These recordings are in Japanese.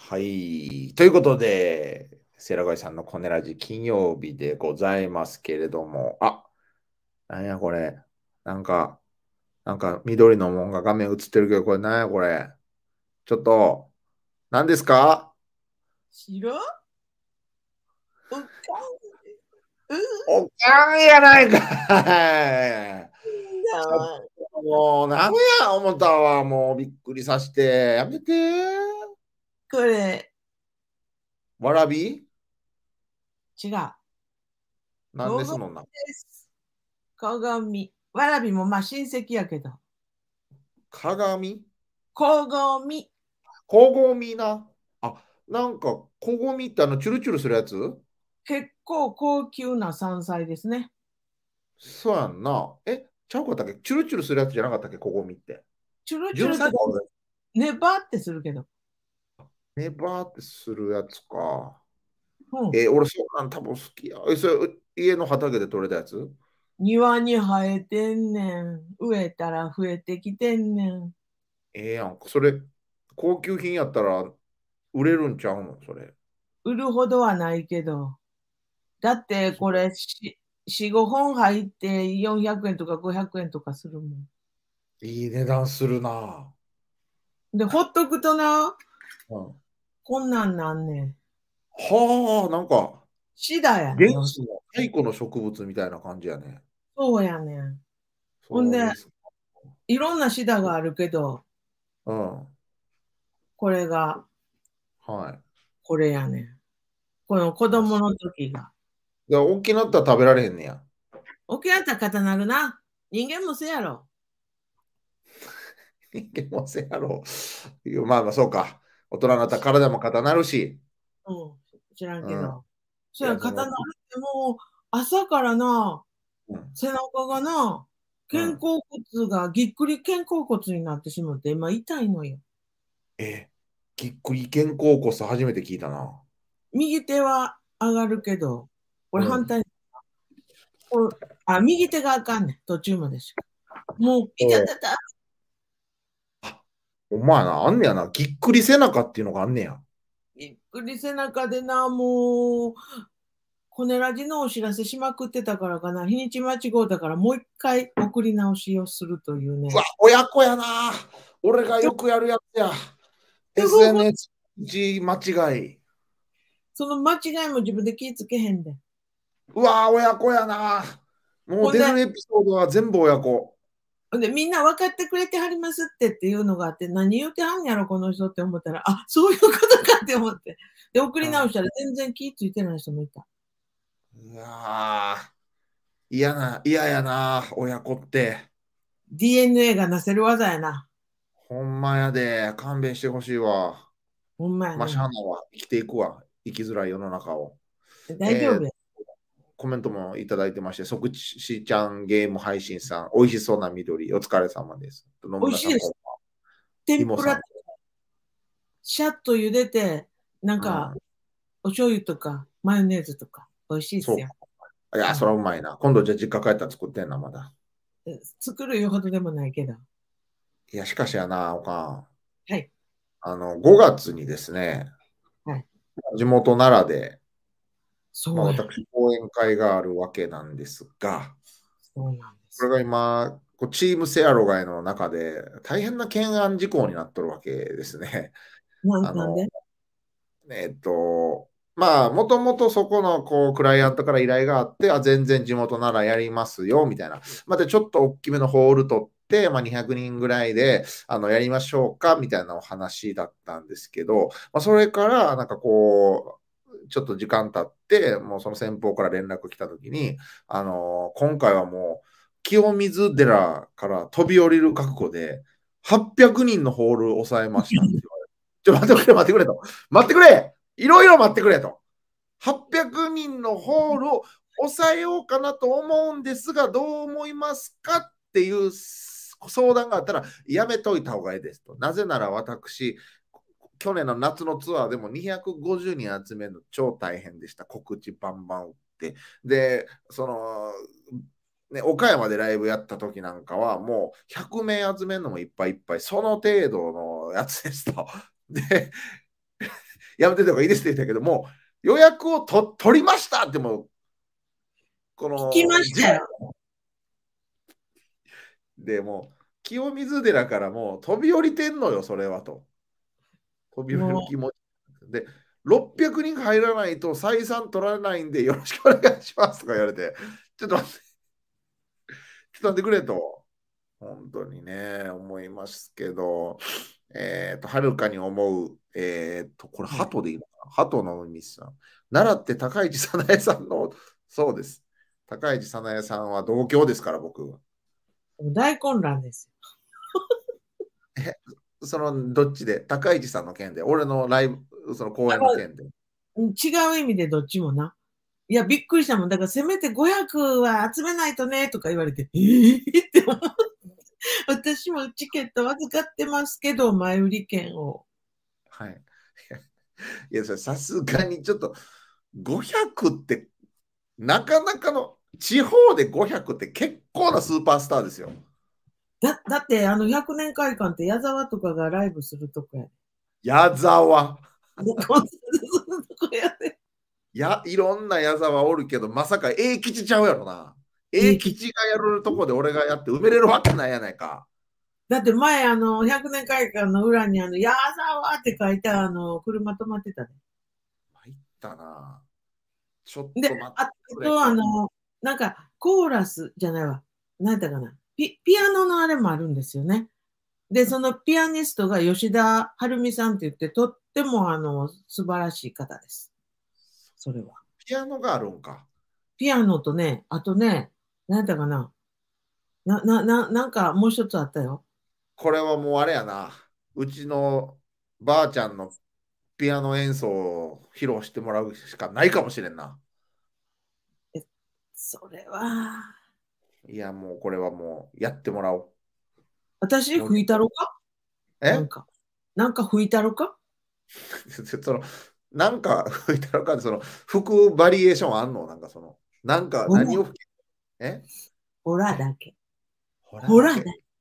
はい。ということで、セラガイさんのコネラジ金曜日でございますけれども、なんやこれ。なんか、緑のもんが画面映ってるけど、これなんやこれ。ちょっと、何ですか？ 白おかうおかんやないかい。 んだちょっわ。 ともう、なんや思ったわ。もうびっくりさして。やめて。 これ、 わらび違う。 なんです鏡のんな。 です。鏡。わらびもまあ親戚やけど。 鏡鏡。 こごみな。なんか、こごみってチュルチュルするやつ？ 結構高級な山菜ですね。 そうやんな。ちゃうかったっけ？チュルチュルするやつじゃなかったっけこごみって。 チュルチュルってか、 純菜これ。 ねばってするけど。 ネバーってするやつか。 うん。 俺そうなん多分好きや。それ、家の畑で採れたやつ？ 庭に生えてんねん。植えたら増えてきてんねん。 やん。それ、高級品やったら売れるんちゃうのそれ。 売るほどはないけど。だってこれ4、5本入って400円とか500円とかするもん。 いい値段するな。 で、ほっとくとな、 うん、 こんなんなんねん。 はあ、なんか、 シダやねんよ。 原始の太古の植物みたいな感じやね。 そうやねん。ほんで、 そうです。 いろんなシダがあるけど、 うん。 これが、 はい。 これやねん。この子供の時が。 大きなったら食べられへんねや。 起き上がったら硬なるな。人間もせやろ。 いけませんやろ。まあまあ、そうか。大人になったら体も硬なるし。 うん、知らんうん。 けど。そいや、 や、硬なるってもう、朝からな、 うん。 背中がな、肩うん。 甲骨がぎっくり肩甲骨になってしまって、今痛いのよ。 え、ぎっくり肩甲骨初めて聞いたな。 右手は上がるけど、こうん。 れ反対。右手があかんねん、途中までしか。もう、痛おうたた。 お前な、あんねやな。ぎっくり背中っていうのがあんねや。 びっくり背中でな、もう、コネラジのお知らせしまくってたからかな、日にち間違うたから、もう一回送り直しをするといううわ、 ね。 親子やな。俺がよくやるやつや。 すごい SNS 間違い。 その間違いも自分で気ぃつけへんで。 うわ、親子やな。もうほんで、 出るエピソードは全部親子。 みんな分かってくれてはりますっていうのがあって、何言うてはんやろ、この人って思ったら、あ、そういうことかって思って。で、送り直したら全然気ぃついてない人もいた。 うわー、嫌やな、親子って。 DNA がなせる技やな。 ほんまやで、勘弁してほしいわ。 ほんまやまあ、しゃあな。 ないわ。生きていくわ。生きづらい世の中を。えー大丈夫や。 コメントもいただいてまして、即死ちゃんゲーム配信さん、美味しそうな緑、お疲れ様です。野村さん、 美味しいです。 こんばんは。ひ天ぷら、 もさん、 シャッと茹でて、なんか、 うん、 お醤油とか、マヨネーズとか、美味しいですよ。 そうか。いや、それうん、 はうまいな。今度じゃあ実家帰ったら作ってんな、まだ。 作るよほどでもないけど。 いや、しかしやな、おかはい。 ん。5月にですね、 はい。 地元奈良で、まあ、 そうや。 私、講演会があるわけなんですが、 そうなんですよ。 これが今、チームセアロガイの中で大変な懸案事項になっとるわけですね。あの、 なんでまあ、もともとそこのクライアントから依頼があって、全然地元ならやりますよ、みたいな。またちょっと大きめのホール取って、まあ、200人ぐらいでやりましょうか、みたいなお話だったんですけど、まあ、それから、ちょっと時間経って、もうその先方から連絡来たときに、今回はもう、清水寺から飛び降りる覚悟で、800人のホールを抑えましたって言われて。待ってくれ、待ってくれと。待ってくれ、いろいろ待ってくれと。800人のホールを抑えようかなと思うんですが、どう思いますかっていう相談があったら、やめといた方がいいですと。なぜなら私、去年の夏のツアーでも250人集めるの超大変でした。告知バンバン打って。で、岡山でライブやった時なんかはもう100名集めるのもいっぱいいっぱい、その程度のやつですと。で、 やめてとかいいですって言ったけども、予約を取りましたってもう、この、 聞きましたよ。 でもう、清水寺からもう飛び降りてんのよ、それはと。飛び降りる気持ち。で、600人入らないと採算取られないんでよろしくお願いしますとか言われて、ちょっと待って、ちょっと待ってくれと、本当にね、思いますけど、はるかに思う、これ、鳩でいいのかな、鳩の海さん。奈良って高市早苗さんの、そうです。高市早苗さんは同郷ですから、僕は。 大混乱ですえ、どっちで高市さんの件で、俺のライブ、その公演の件で。 よ。違う意味でどっちもな。いや、びっくりしたもん。だから、せめて500は集めないとね、とか言われて、って思って。私もチケット預かってますけど、前売り券を。 はい。いや、それさすがにちょっと、500ってなかなかの、地方で500って結構なスーパースターですよ。 だって、100年会館って矢沢とかがライブするとこやで。 矢沢。 コンサートするとこやで。 いろんな矢沢おるけど、まさか英吉ちゃうやろな。英吉がやるとこで俺がやって埋めれるわけないやないか。 だって前、100年会館の裏に矢沢って書いた車止まってたで。 入ったな。ちょっで、 と待あってくれ。 と、なんか、コーラスじゃないわ。何だかな。ピアノのあれもあるんですよね。で、そのピアニストが吉田晴美さんって言って、とっても素晴らしい方です。それは。 ピアノがあるんか。 ピアノとね、あとね、何だかな。なんかもう一つあったよ。 これはもうあれやな。うちのばあちゃんのピアノ演奏を披露してもらうしかないかもしれんな。 え、それは、 いや、もうこれはもうやってもらおう。 私もう吹いたろかなんえか。なんか吹いたろかその、なんか吹いたのかで、吹くバリエーションあんのなんかなんかほら、 何を吹けえほらだけ。 ほらだけ。 ほらだけ。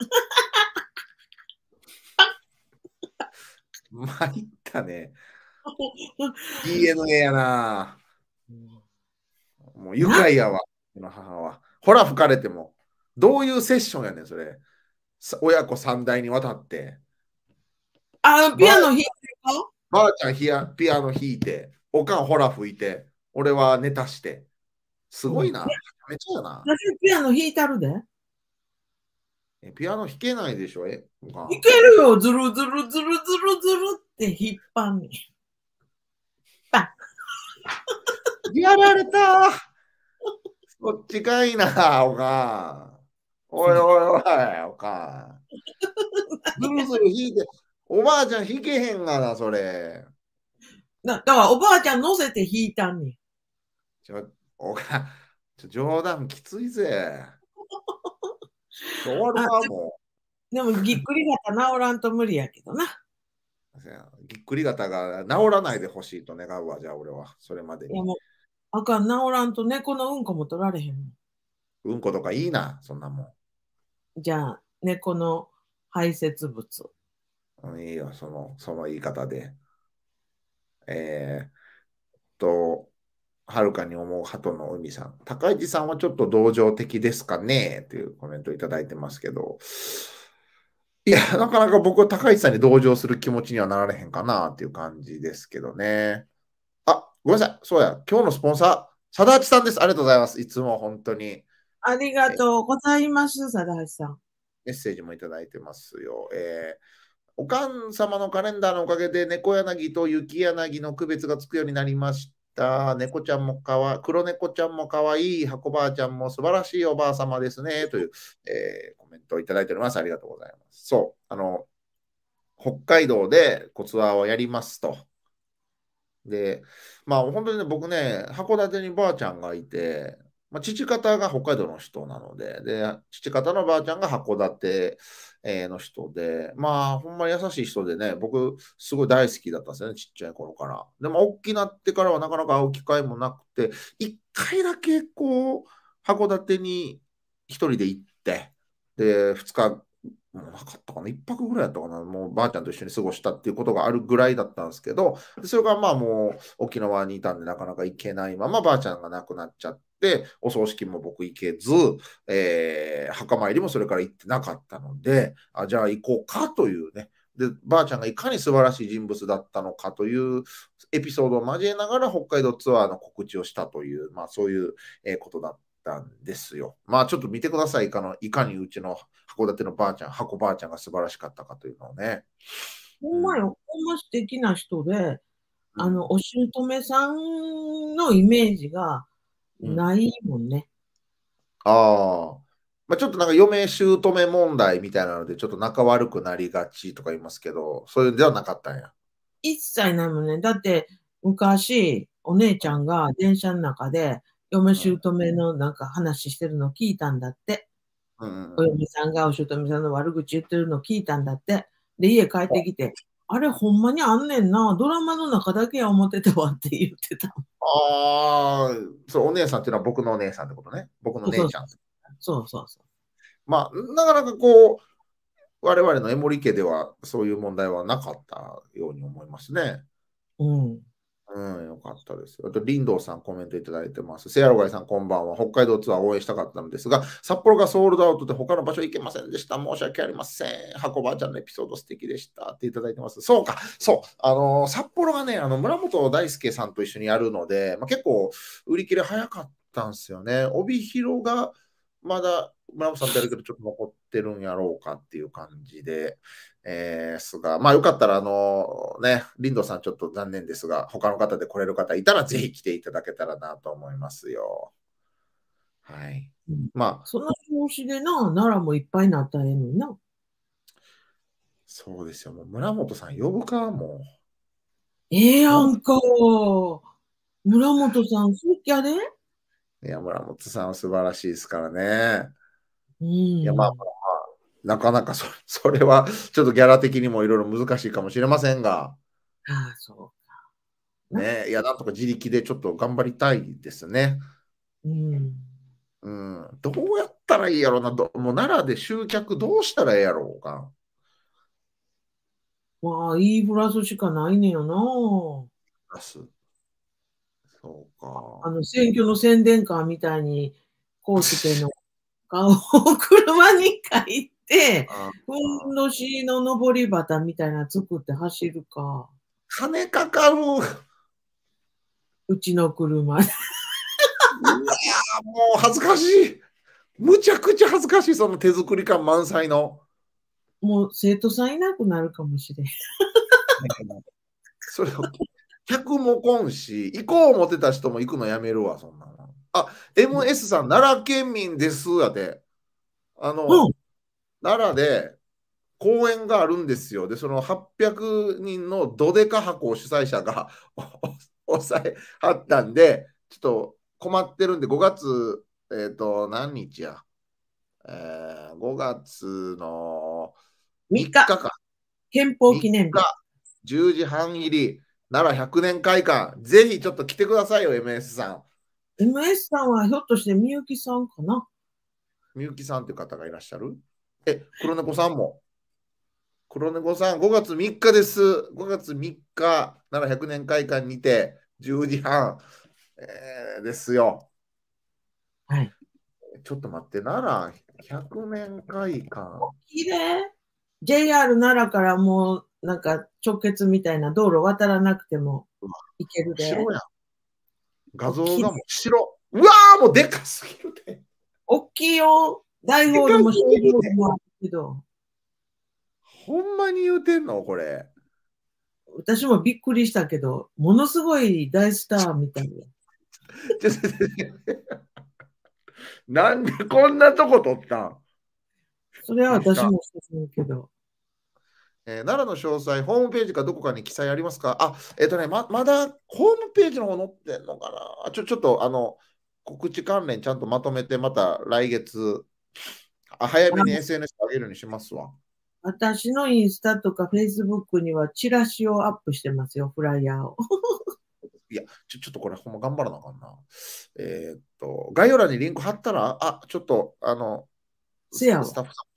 参ったね。DNA やな。もう愉な、 快やわ、この母は。ほら吹かれても。どういうセッションやねん、それ。親子三代にわたって。 ピアばあノ弾いてるかばあちゃんピアノ弾いて、おかんほら吹いて、俺はネタして。すうん。 ごいな。めっちゃやな。 私ピアノ弾いたるで。弾ピアノ弾けないでしょ、おかん。 けるよ。ずるずるずるずるずるって引っ張んねん。パやられた。そっちかいな、おかん。おいおいおい、おかん。ずるずる弾いて、おばあちゃん弾けへんがな、それ。 だからおばあちゃん乗せて弾いたんねん。 おかん、冗談きついぜ。終わるあ、 か、もでもぎっくり肩治らんと無理やけどな。 う。ぎっくり肩が治らないでほしいと願うわ、じゃあ俺は、それまでに。 いやもう、あかん、治らんと猫のうんこも取られへんもん。 うんことかいいな、そんなもじゃあ、猫の排泄物。 ん。いいよ、その言い方で。えーっと、はるかに思う鳩の海さん。高市さんはちょっと同情的ですかねっていうコメントいただいてますけど、いや、なかなか僕は高市さんに同情する気持ちにはなられへんかなっていう感じですけどね。あ、ごめんなさい。そうや。今日のスポンサー、佐田八さんです。ありがとうございます。いつも本当にありがとうございます、貞橋さん。 メッセージもいただいてますよ。おかん様のカレンダーのおかげで猫柳と雪柳の区別がつくようになりました。猫ちゃんも黒猫ちゃんもかわいい、箱ばあちゃんも素晴らしいおばあ様ですね。という、コメントをいただいております。ありがとうございます。そう、北海道でツアーをやりますと。で、まあ本当にね、僕ね、函館にばあちゃんがいて、まあ、父方が北海道の人なので、父方のばあちゃんが函館の人で、まあほんまに優しい人でね、僕すごい大好きだったんですよね、ちっちゃい頃から。でも大きくなってからはなかなか会う機会もなくて、一回だけ函館に一人で行って、で、2日もうなかったかな、一泊ぐらいだったかな、もうばあちゃんと一緒に過ごしたっていうことがあるぐらいだったんですけど、それがまあもう沖縄にいたんでなかなか行けないままばあちゃんが亡くなっちゃって、お葬式も僕行けず、墓参りもそれから行ってなかったので、じゃあ行こうかというね、で、ばあちゃんがいかに素晴らしい人物だったのかというエピソードを交えながら北海道ツアーの告知をしたという、まあそういうことだったんですよ。まあちょっと見てください、いかにうちの函館のばあちゃん、箱ばあちゃんが素晴らしかったかというのをね。うん。 ほんまよ、ほんま素敵な人で、 うん。 お姑さんのイメージがうん。 ないもんね。 ああ。まあ、ちょっとなんか嫁姑問題みたいなので、ちょっと仲悪くなりがちとか言いますけど、そういうんではなかったんや。 一切ないもんね。だって、昔、お姉ちゃんが電車の中で、嫁姑うん。 のなんか話してるの聞いたんだって。 うん。 おうん。 嫁さんがお姑さんの悪口言ってるの聞いたんだって。で、家帰ってきて、あれほんまにあんねんな。ドラマの中だけや思ってたわって言ってた。 ああ、そう、お姉さんっていうのは僕のお姉さんってことね。僕のそうそう姉ちゃん。 そうそうそまあ、なかなかこう、我々の江森家ではそういう問題はなかったように思いますね。 う。うん。 うん、よかったです。あと、林道さんコメントいただいてます。せやろがいさん、こんばんは。北海道ツアーを応援したかったのですが、札幌がソールドアウトで他の場所行けませんでした。申し訳ありません。箱ばあちゃんのエピソード素敵でしたっていただいてます。そうか、そう。札幌がね、村本大輔さんと一緒にやるので、まあ、結構売り切れ早かったんですよね。帯広がまだ村本さんとやるけど、ちょっと残ってるんやろうかっていう感じで。すが、まあよかったら、ね、リンドさんちょっと残念ですが、他の方で来れる方いたら、ぜひ来ていただけたらなと思いますよ。はい。 うん。 まあ、 その調子でな、奈良もいっぱいになったらええのにな。 そうですよ。もう村本さん呼ぶか、もええう。 やんか。村本さん、好きやで。 いや、村本さんは素晴らしいですからね。 ういや、まあ、 ん。 なかなかそれは、ちょっとギャラ的にもいろいろ難しいかもしれませんが、 ああ、そうかな。 ね、いや、なんとか自力でちょっと頑張りたいですね。 うん。 うん、どうやったらいいやろうな、もう奈良で集客どうしたらいいやろうか。 まあ、いいブラスしかないねんよな。 出す。そうか。 選挙の宣伝カーみたいに、コースケの顔を車に書いて、 あふあ、 んどしの登り旗みたいなの作って走るか。 金かかる。うわうちの車で。 ー、もう恥ずかしい。むちゃくちゃ恥ずかしい、その手作り感満載の。 もう生徒さんいなくなるかもしれん。 それを客も来んし、行こう思ってた人も行くのやめるわ、そんなの。MS さん、奈良県民ですやで。あの、 うん。 奈良で公演があるんですよ。で、その800人のドデカ箱を主催者が抑えはったんで、ちょっと困ってるんで、5月、何日や、5月の 3 3 日、 日か。 憲法 3 記念日。 日、10時半入り、奈良100年会館、ぜひちょっと来てくださいよ、MS さん。 MS さんはひょっとしてみゆきさんかな。 みゆきさんという方がいらっしゃる。黒猫さんも。黒猫さん、5月3日です。5月3日、奈良100年会館にて、10時半、ですよ。 はい。 ちょっと待って、奈良100年会館。 綺麗。JR 奈良からもうなんか直結みたいな道路渡らなくてもうわ、 行けるで。 城やん。画大きい、 像がもう城。うわー、もうでかすぎるで。 大きいよ。大でかすホールも小ぎるで。 ホールもあるけど、 ほんまに言うてんのこれ。 私もびっくりしたけど、ものすごい大スターみたいで。 ちょちょちょなんでこんなとこ撮ったんそれはですか。 私もそう思うけど。 奈良の詳細、ホームページかどこかに記載ありますか。まだホームページの方載ってんのかな。ちょっと告知関連ちゃんとまとめて、また来月、早めにあ、 SNS 上げるようにしますわ。 私のインスタとかフェイスブックにはチラシをアップしてますよ、フライヤーを。 いや、ちょっとこれほんま頑張らなあかんな。概要欄にリンク貼ったら、ちょっと、 せやわ。 スタッフさん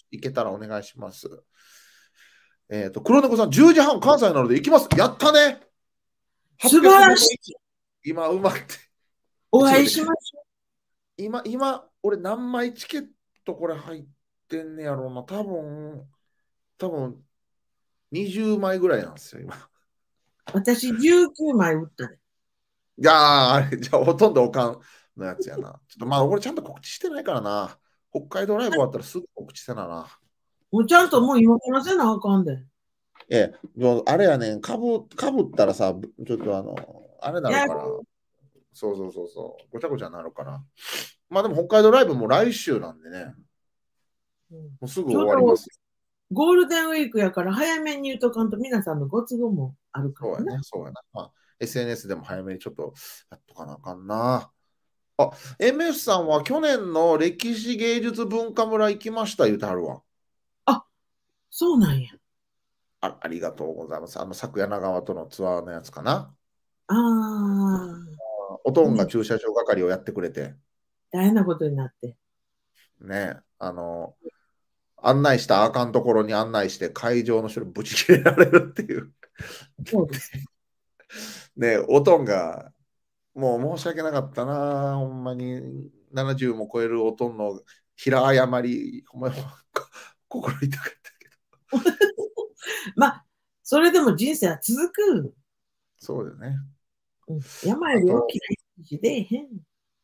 行けたらお願いします。黒猫さん、10時半関西なので行きます。やったね。 素晴らしい。 今、うまくて。 お会いしましょ今、俺何枚チケットこれ入ってんねやろうな。多分20枚ぐらいなんですよ、今。 う。私19枚打ったね。 いやー、あれ、じゃあほとんどおかんのやつやな。ちょっとまあ、俺ちゃんと告知してないからな。北海道ライブ終わったらすぐ告知せなな。 もうちゃんともう今からせなあかんで。 もうあれやねん、かぶったらさ、ちょっとあれなるやから。そう。ごちゃごちゃなるから。まあでも北海道ライブも来週なんでね。もうすぐちょうど終わりますよ。 ゴールデンウィークやから早めに言うとかんと皆さんのご都合もあるからね。 そうやな。まあ、SNS でも早めにちょっとやっとかなあかんな。あ、MS さんは去年の歴史芸術文化村行きました言うてはるわ。 あ、そうなんや。 ありがとうございます。昨柳川とのツアーのやつかな。 ああ、 おとんがね、 駐車場係をやってくれて、 大変なことになって。 ね、案内したらあかんところに案内して会場の人にぶち切れられるっていう。 そうですね。 ね、おとんが、もう申し訳なかったな、ほんまに70も超えるおとんの平謝り、ほんまに心痛かったけど。 まあ、それでも人生は続く。 そうだよね。 山よあと、 り大きな石でへん。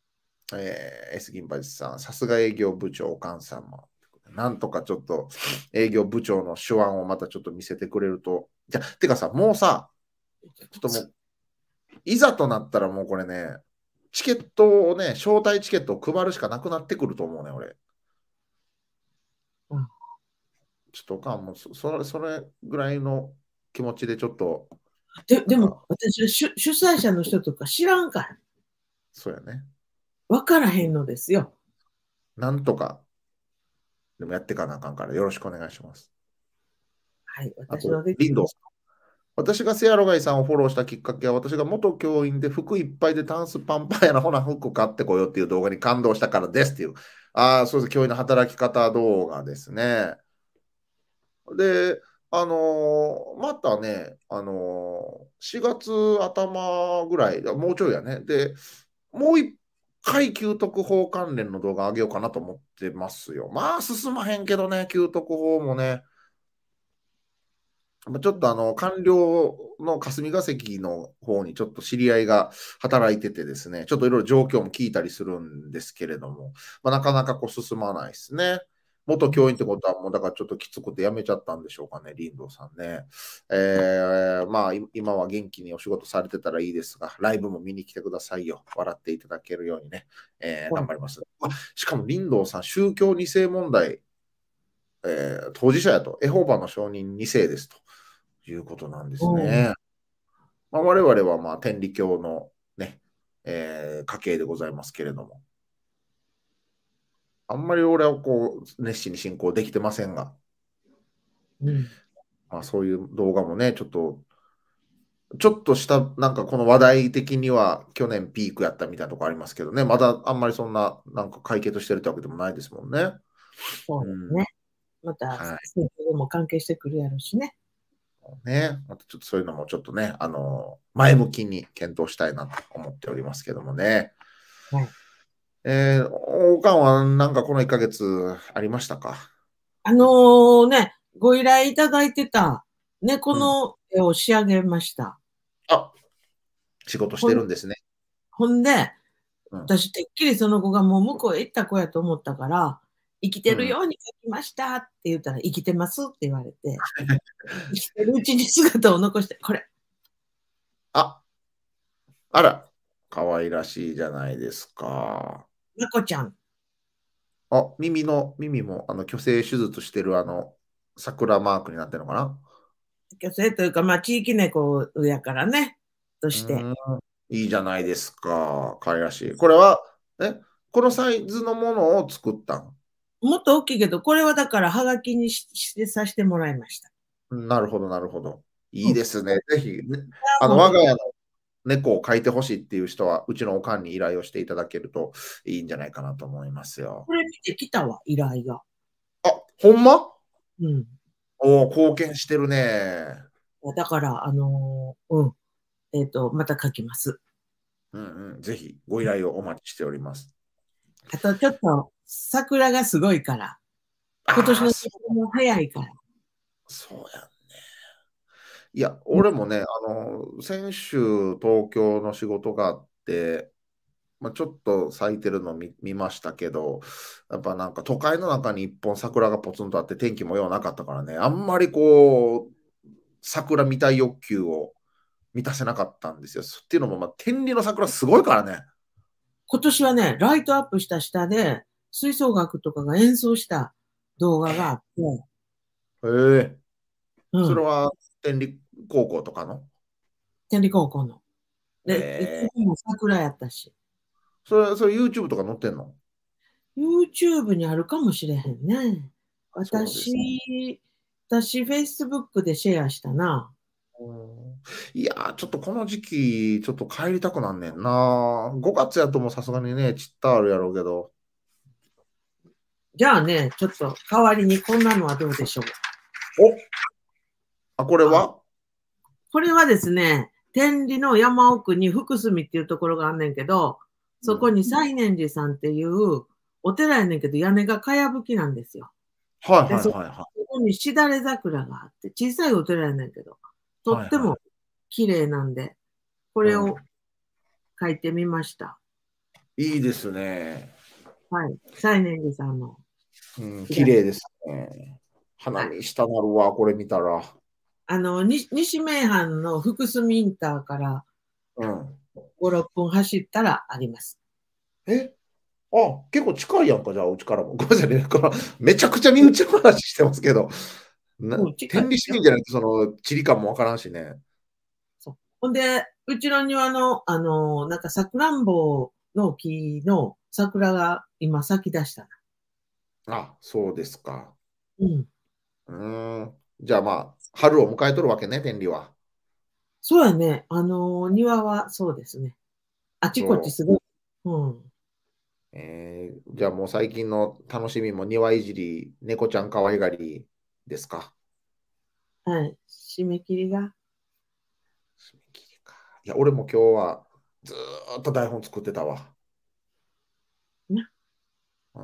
S 銀八さん、さすが営業部長、おかんさんも。なんとかちょっと営業部長の手腕をまたちょっと見せてくれると。じゃてかさ、もうさ、ちょっともう、いざとなったらもうこれね、チケットをね、招待チケットを配るしかなくなってくると思うね、俺。 うん、 ちょっとおかんもそれぐらいの気持ちでちょっと、 でも、私は主催者の人とか知らんから、 そうやね。 分からへんのですよ。 なんとか、でもやっていかなあかんからよろしくお願いします。 はい、 あと、 私はできリンド私がセアロガイさんをフォローしたきっかけは、私が元教員で服いっぱいでタンスパンパンやな、ほな服買ってこようっていう動画に感動したからですっていう。そうです、教員の働き方動画ですね。で、またね、4月頭ぐらい、もうちょいやね。で、もう一回給特法関連の動画上げようかなと思ってますよ。まあ、進まへんけどね、給特法もね。ちょっと官僚の霞が関の方にちょっと知り合いが働いててですね、ちょっといろいろ状況も聞いたりするんですけれども、なかなかこう進まないですね。元教員ってことはもうだからちょっときつくて辞めちゃったんでしょうかね、林道さんね。まあ今は元気にお仕事されてたらいいですが、ライブも見に来てくださいよ。笑っていただけるようにね、頑張ります。しかも林道さん、宗教2世問題、当事者やと、エホバの証人2世ですと。いうことなんですね。我々は天理教のね、家系でございますけれども、あんまり俺はこう熱心に信仰できてませんが、そういう動画もね、ちょっとしたなんかこの話題的には去年ピークやったみたいなとこありますけどね、まだあんまりそんななんか解決してるってわけでもないですもんね。 そうですね。また、 はい選挙も関係してくるやろうしね。 またちょっとそういうのもちょっとね、前向きに検討したいなと思っておりますけどもね。 はい。 おかんはなんかこの1ヶ月ありましたか？ ご依頼いただいてた猫の絵を仕上げました。 仕事してるんですね。 ほんで、私、てっきりその子がもう向こうへ行った子やと思ったから、生きてるように描きましたって言ったら、生きてますって言われて、生きてるうちに姿を残して、これ。 あら、可愛らしいじゃないですか。 猫ちゃん。 耳も、去勢手術してる桜マークになってるのかな？ 虚勢というか、地域猫やからね、として。 いいじゃないですか。可愛らしい。これは、このサイズのものを作ったん？ もっと大きいけど、これはだからはがきにしてさせてもらいました。 なるほど、なるほど。いいですね。ぜひ、ね、我が家の猫を描いてほしいっていう人は、うちのおかんに依頼をしていただけるといいんじゃないかなと思いますよ。 これ見てきたわ、依頼が。 ほんま？ うん。 おお、貢献してるね。 だから、また書きます。 うんうん。ぜひご依頼をお待ちしております。 あと、ちょっと、桜がすごいから、今年ああ、 の桜も早いから。 そうや。いや、俺もね、先週東京の仕事があって、まあ、ちょっと咲いてるの見ましたけど、やっぱなんか都会の中に一本桜がポツンとあって天気もようなかったからね、あんまりこう、桜見たい欲求を満たせなかったんですよ。っていうのも、まあ、天理の桜すごいからね。 今年はね、ライトアップした下で、吹奏楽とかが演奏した動画があって、 へえ。 うん、 それは天理高校とかの。 天理高校の。で、いつええ。 も桜やったし、 それ YouTube とか載ってんの？ YouTube にあるかもしれへんね。 そうですね。 私、私、Facebook でシェアしたな。 いやー、ちょっとこの時期、ちょっと帰りたくなんねんな。5月やともうさすがにね、ちったあるやろうけど。 じゃあね、ちょっと代わりにこんなのはどうでしょう。 お、これあ、 は？ これはですね、天理の山奥に福住っていうところがあんねんけど、そこうん。 に西念寺さんっていうお寺やねんけど、屋根がかやぶきなんですよ。 はいで、そはいはいはこにしだれ桜があって、小さいお寺やねんけど、 い。 とってもはいは綺麗なんで、こい。 れを書いてみました。 いいですね。 はい。西念寺さんのうん、 イラス綺麗ですね。 ト。はい。 花見したなるわ、これ見たら。 西名阪の福住インターからうん。 5、6分走ったらあります。 え、結構近いやんか、じゃあ、うちからも。ごめんなさいね。めちゃくちゃ身内の話してますけど、 もう近い天理市ですよ。 民じゃないと、その、地理感もわからんしね。 そう。ほんで、うちの庭の、なんかさくらんぼの木の桜が今咲き出したな。 そうですか。 うん。 じゃあまあ、春を迎えとるわけね、天理は。 そうやね。庭はそうですね。あちこちそすごい。うん。 う。じゃあもう最近の楽しみも庭いじり、猫ちゃん可愛がりですか。 はい。締め切りが。 締め切りか。いや、俺も今日はずーっと台本作ってたわ。 な。 うん。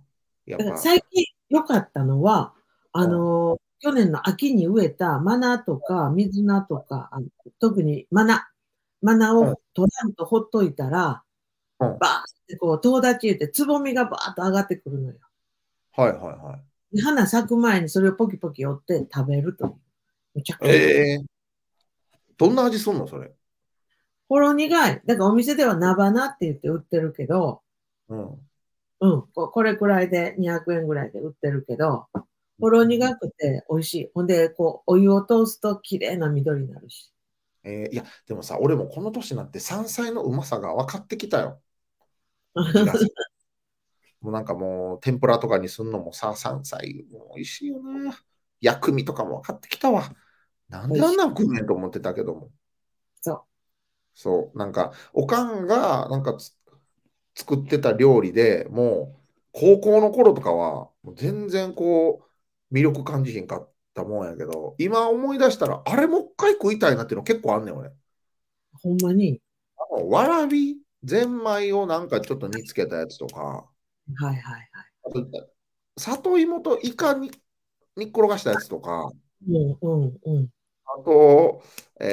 やっだからぱ、 最近良かったのは、 うん。 去年の秋に植えたマナとか水菜とか、特にマナうん。 を取らんとほっといたら、 うん。 バーってこう、とう立ち入れて、つぼみがバーッと上がってくるのよ。 はいはいはい。 で花咲く前にそれをポキポキ折って食べるという。めちゃくちゃいい。 えー、どんな味すんのそれ？ ほろ苦い。だからお店では菜花って言って売ってるけど、 うん。 うん、これくらいで200円ぐらいで売ってるけど、ほろ苦くて美味しい。ほんで、こう、お湯を通すと綺麗な緑になるし。 いや、でもさ、俺もこの年になって山菜のうまさが分かってきたよ。気がする。もうなんかもう、天ぷらとかにすんのもさ、山菜も美味しいよな。薬味とかも分かってきたわ。なん美味しい。 であんなん食うねんと思ってたけども。 そそう、なんか、おかんが、なんか作ってた料理でもう、高校の頃とかは、もう全然こう、魅力感じひんかったもんやけど、今思い出したら、あれもう一回食いたいなっていうの結構あんねん、俺。 う。ほんまに。 わらび、ゼンマイをなんかちょっと煮つけたやつとか、 はいはいはい。 あと、里芋とイカに煮っころがしたやつとか、 うんうんうん。 あと、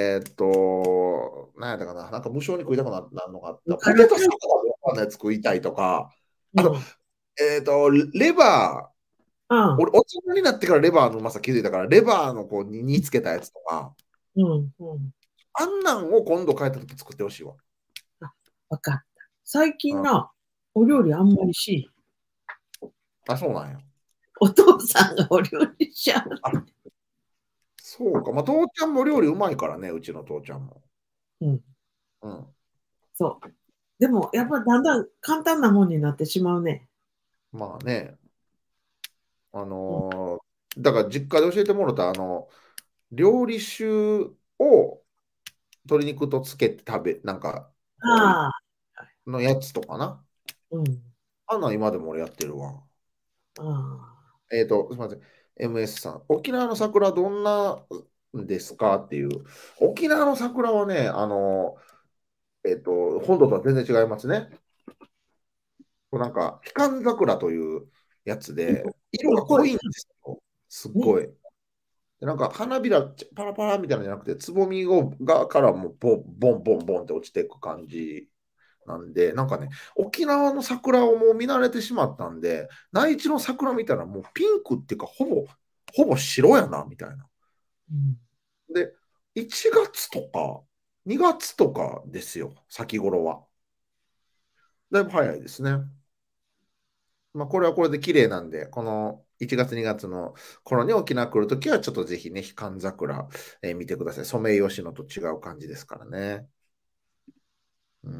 なんやったかな、なんか無性に食いたくなるのがあった。ポテトサラダのやつ食いたいとか、あと、 うん。 レバー、 うん。 俺、大人になってからレバーのうまさ気づいたから、レバーのこう煮つけたやつとか、 うんうん。 あんなんを今度帰った時作ってほしいわ。 あ、わかった。最うん、 近な、お料理あんまりし、 そうなんや。 お父さんがお料理しちゃう。 あ、そうか。まあ、父ちゃんも料理うまいからね、うちの父ちゃんも。 うん。 うん。 そう。でも、やっぱだんだん簡単なもんになってしまうね。 まあね、 うん、 だから実家で教えてもらった、料理酒を鶏肉とつけてなんか、こああ、 う、のやつとかな。 うん。 あんなん今でも俺やってるわ。 ああ。 すみません。MS さん。沖縄の桜どんなんですかっていう。沖縄の桜はね、本土とは全然違いますね。こうなんか、ヒカン桜というやつで、色が濃いんですよ。すっね。 ごい。でなんか、花びらパラパラみたいなのじゃなくて、つぼみからもうボンボンボンボンって落ちていく感じなんで、なんかね、沖縄の桜をもう見慣れてしまったんで、内地の桜見たらもうピンクっていうか、ほぼ白やな、みたいな。 うん。 で、1月とか2月とかですよ、先頃は。だいぶ早いですね。まあ、これはこれで綺麗なんで、この1月2月の頃に沖縄来るときは、ちょっとぜひね、ヒカン桜、見てください。ソメイヨシノと違う感じですからね。うん。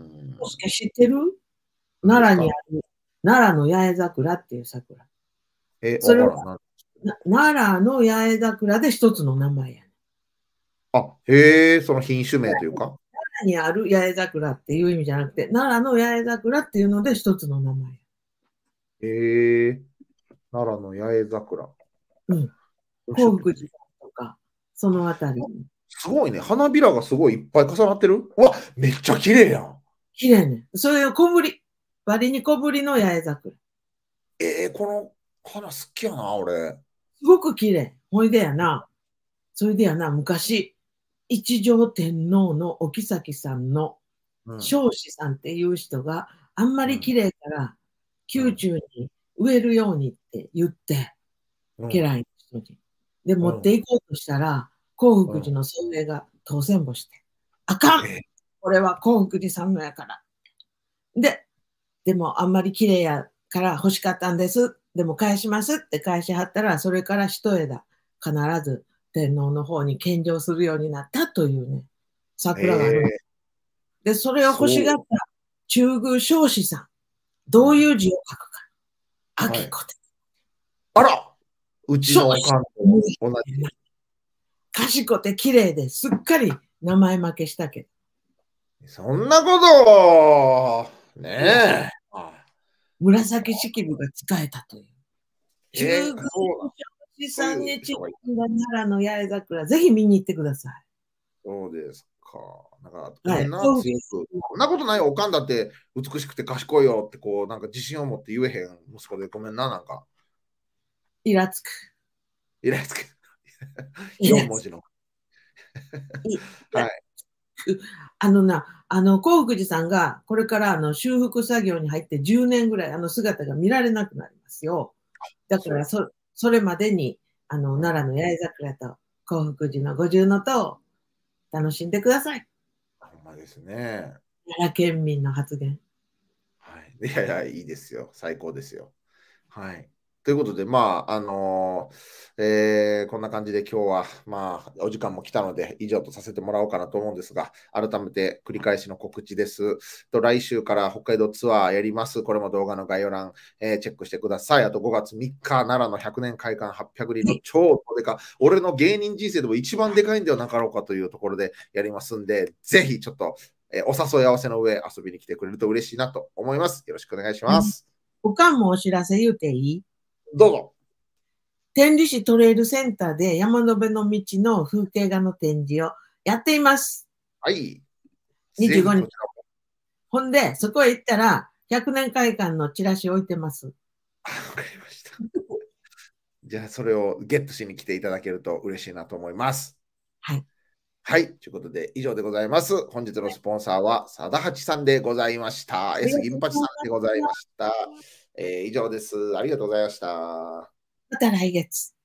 もしか知ってる？ 何ですか？ 奈良にある奈良の八重桜っていう桜。それはわからんな。 奈良の八重桜で一つの名前やね。 あ、へえ、その品種名というか。 奈良にある八重桜っていう意味じゃなくて、奈良の八重桜っていうので一つの名前や。 へえ、奈良の八重桜。 うん。 面白い。 興福寺とか、そのあたりに。 すごいね。花びらがすごいいっぱい重なってる。うわ、めっちゃ綺麗やん。 綺麗ね。それを小ぶり。割に小ぶりの八重桜。 この花好きやな、俺。 すごく綺麗。ほいでやな。それでやな、昔、一条天皇のお妃さんのうん、 彰子さんっていう人があんまうん、 り綺麗からうん、 宮中に植えるようにって言って、 うん、 家来の人に。で、持ってうん、 いこうとしたら、興うん。 福寺の総営が当選簿して、あかん、 えこれは興福寺さんのやから。で、でもあんまり綺麗やから欲しかったんです。でも返しますって返しはったら、それから一枝必ず天皇の方に献上するようになったというね、桜があるの。 えで、それを欲しがったそう。 中宮彰子さん、どううん。 いう字を書くか。あはい。 きこて。 あら、うち彰子。 のおかんと同じ。 賢くて綺麗ですっかり名前負けしたけど。 そんなことねえ。 紫式部が使えたという。中宮彰そうだ。 子そういうさんにち人がいなんだ奈良の八重桜、ぜひ見に行ってくださそうですか。なんか、 い。はい。 ごめんな、強く。そんなことないよ。おかんだって美しくて賢いよって、こう、なんか自信を持って言えへん息子でごめんな、なんか。 イラつく。 イラつく。4 イラつく。 文字の。 イラはい。 つく。興福寺さんがこれから修復作業に入って10年ぐらい姿が見られなくなりますよ。だかそう。 らそれまでにうん。 奈良の八重桜と興福寺の五重塔を楽しんでください。 ほんまですね。 奈良県民の発言。 はい。いやいや、いいですよ。最高ですよ。はい。ということで、まあ、こんな感じで今日は、まあ、お時間も来たので、以上とさせてもらおうかなと思うんですが、改めて繰り返しの告知です。来週から北海道ツアーやります。これも動画の概要欄、チェックしてください。あと5月3日、奈良の100年会館800里の超でか、俺の芸人人生でも一番でかいんではなかろうかというところでやりますんで、ぜひちょっと、お誘い合わせの上遊びに来てくれると嬉しいなと思います。よろしくお願いします。 おかんもお知らせ言うていい？ どうぞ。 天理市トレイルセンターで山の辺の道の風景画の展示をやっています。 はい。ぜ 25日。 ひそちらも。 ほんで、そこへ行ったら、100年会館のチラシ置いてます。 わかりました。じゃあ、それをゲットしに来ていただけると嬉しいなと思います。 はい。 はい。ということで、以上でございます。本日のスポンサーは、さだはちさんでございました。 あり S がとうご銀八さんでございざいます。 ました。以上です。ありがとうございました。 また来月。